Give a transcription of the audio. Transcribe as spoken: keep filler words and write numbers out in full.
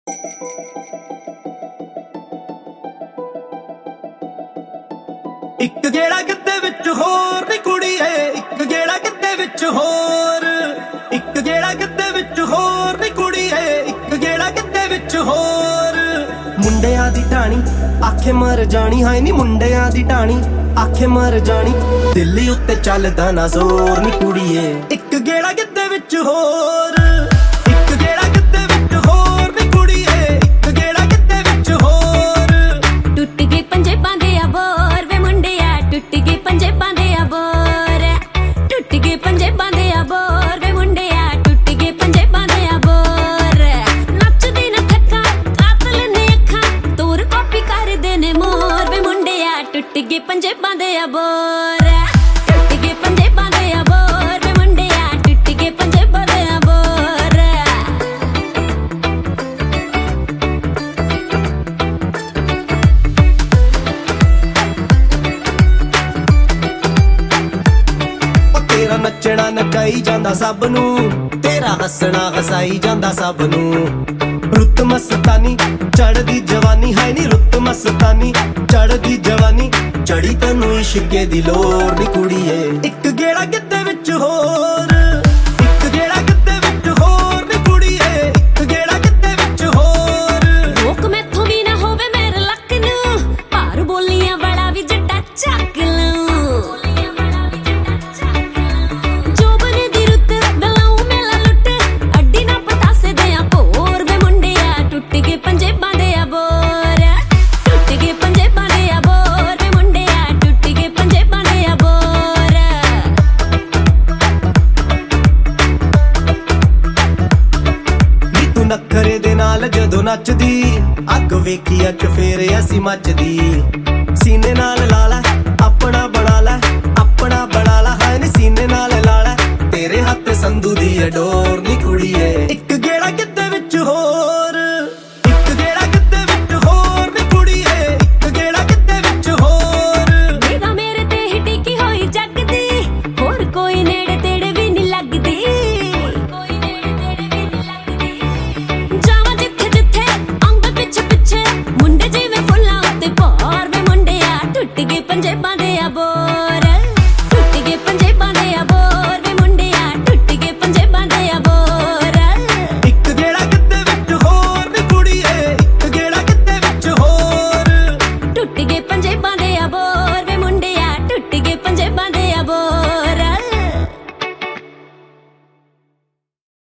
ਇੱਕ ਗੇੜਾ ਕਿੱਤੇ ਵਿੱਚ ਹੋਰ ਨੀ ਕੁੜੀਏ, ਇੱਕ ਗੇੜਾ ਕਿੱਤੇ ਵਿੱਚ ਹੋਰ, ਇੱਕ ਗੇੜਾ ਕਿੱਤੇ ਵਿੱਚ ਹੋਰ ਨੀ ਕੁੜੀਏ, ਇੱਕ ਗੇੜਾ ਕਿੱਤੇ ਵਿੱਚ ਹੋਰ। ਮੁੰਡਿਆਂ ਦੀ ਢਾਣੀ ਆਖੇ ਮਰ ਜਾਣੀ, ਹਾਏ ਨੀ ਮੁੰਡਿਆਂ ਦੀ ਢਾਣੀ ਆਖੇ ਮਰ ਜਾਣੀ, ਦਿੱਲੀ ਉੱਤੇ ਚੱਲਦਾ ਨਾ ਜ਼ੋਰ ਨੀ ਕੁੜੀਏ, ਇੱਕ ਗੇੜਾ ਕਿੱਤੇ ਵਿੱਚ ਹੋਰ, ਇੱਕ ਗੇੜਾ ਕਿੱਤੇ ਵਿੱਚ ਹੋਰ ਨੀ ਕੁੜੀਏ, ਇੱਕ ਗੇੜਾ ਕਿੱਤੇ ਵਿੱਚ ਹੋਰ। ਟੁੱਟ ਗਏ ਪੰਜੇ ਪਾਂਦੇ ਆ ਬੋਰ ਵੇ ਮੁੰਡਿਆ, ਟੁੱਟ ਗਏ ਪੰਜੇ ਪਾਂਦੇ ਆ ਬੋਰ, ਟੁੱਟ ਗਏ ਪੰਜੇ ਪਾਂਦੇ ਆ ਬੋਰ ਵੇ ਮੁੰਡਿਆ, ਟੁੱਟ ਗਏ ਪੰਜੇ ਪਾਂਦੇ ਆ ਬੋਰ। ਨੱਚਦੇ ਨਾ ਕੱਖਾਂ ਕਾਤਲ ਨੇ ਅੱਖਾਂ, ਤੋਰ ਕਾਪੀ ਕਰਦੇ ਨੇ ਮੋਰ ਵੇ ਮੁੰਡਿਆ, ਟੁੱਟ ਗਏ ਪੰਜੇ ਪਾਂਦੇ ਆ ਬੋਰ, ਟੁੱਟ ਗਏ ਪੰਜੇ ਪਾਂਦੇ ਆ ਬੋਰ ਵੇ ਮੁੰਡਿਆ, ਟੁੱਟ ਗਏ ਪੰਜੇ ਪਾਂਦੇ ਆ ਬੋਰ। ਤੇਰਾ ਨੱਚਣਾ ਨਚਾਈ ਜਾਂਦਾ ਸਭ ਨੂੰ, ਤੇਰਾ ਹੱਸਣਾ ਹਸਾਈ ਜਾਂਦਾ ਸਭ ਨੂੰ। ਰੁੱਤ ਮਸਤਾਨੀ ਚੜਦੀ ਜਵਾਨੀ, ਹਾਏ ਨੀ ਰੁੱਤ ਮਸਤਾਨੀ ਚੜਦੀ ਜਵਾਨੀ, ਚੜੀ ਤੈਨੂੰ ਇਸ਼ਕੇ ਦੀ ਲੋੜ ਨੀ ਕੁੜੀਏ, ਇੱਕ ਗੇੜਾ ਕਿੱਤੇ ਵਿੱਚ ਹੋਰ, ਇੱਕ ਗੇੜਾ ਕਿੱਤੇ ਵਿੱਚ ਹੋਰ ਨੀ ਕੁੜੀਏ, ਇੱਕ ਗੇੜਾ ਕਿੱਤੇ ਵਿੱਚ ਹੋਰ। ਰੋਕ ਮੈਥੋਂ ਵੀ ਨਾ ਹੋਵੇ ਮੇਰੇ ਲੱਕ ਨੂੰ, ਭਾਰ ਬੋਲੀਆਂ ਵਾਲਾ ਵੀ ਜੱਟਾ ਚੱਕ ਲਊ। ਜੋਬਨ ਦੀ ਰੁੱਤ ਦਲਾਉ ਮੇਲਾ ਲੁੱਟ, ਅੱਡੀ ਨਾ ਪਤਾਸੇ ਦੇ ਆ ਭੋਰ ਵੇ ਮੁੰਡਿਆ, ਟੁੱਟ ਗਏ ਪੰਜੇ ਪਾਂਦੇ ਆ ਬੋਰ, ਟੁੱਟ ਗਏ ਪੰਜੇ ਪਾਂਦੇ ਆ ਬੋਰ ਵੇ ਮੁੰਡਿਆ, ਟੁੱਟ ਗਏ ਪੰਜੇ ਪਾਂਦੇ ਆ ਬੋਰ। ਨੀ ਤੂੰ ਨਖਰੇ ਦੇ ਨਾਲ ਜਦੋਂ ਨੱਚਦੀ, ਅੱਗ ਵੇਖੀ ਅੱਖ ਫੇਰ ਅਸੀਂ ਮੱਚਦੀ। ਸੀਨੇ ਨਾਲ ਲਾ ਲੈ ਆਪਣਾ ਬਣਾ ਲੈ, ਆਪਣਾ ਬਣਾ ਲੈ, ਹਾਏ ਨੀ ਸੀਨੇ ਨਾਲ ਲਾ ਲੈ, ਤੇਰੇ ਹੱਥ ਸੰਧੂ ਦੀ ਅਡੋਰ ਨੀ ਕੁੜੀਏ।